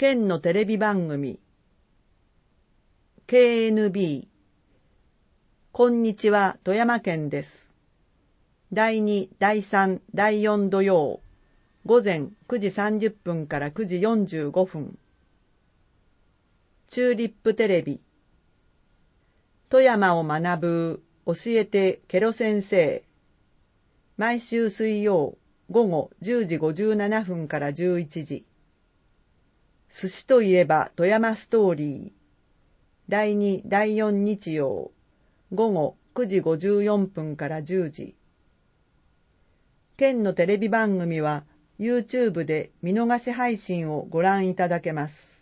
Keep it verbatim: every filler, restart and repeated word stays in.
県のテレビ番組 ケーエヌビー こんにちは富山県です。だいに、だいさん、だいよん土曜午前くじさんじゅっぷんからくじよんじゅうごふん。チューリップテレビ富山を学ぶ教えてケロ先生。毎週水曜午後じゅうじごじゅうななふんからじゅういちじ。寿司といえば富山ストーリー。だいに、だいよん日曜午後くじごじゅうよんぷんからじゅうじ。県のテレビ番組は YouTube で見逃し配信をご覧いただけます。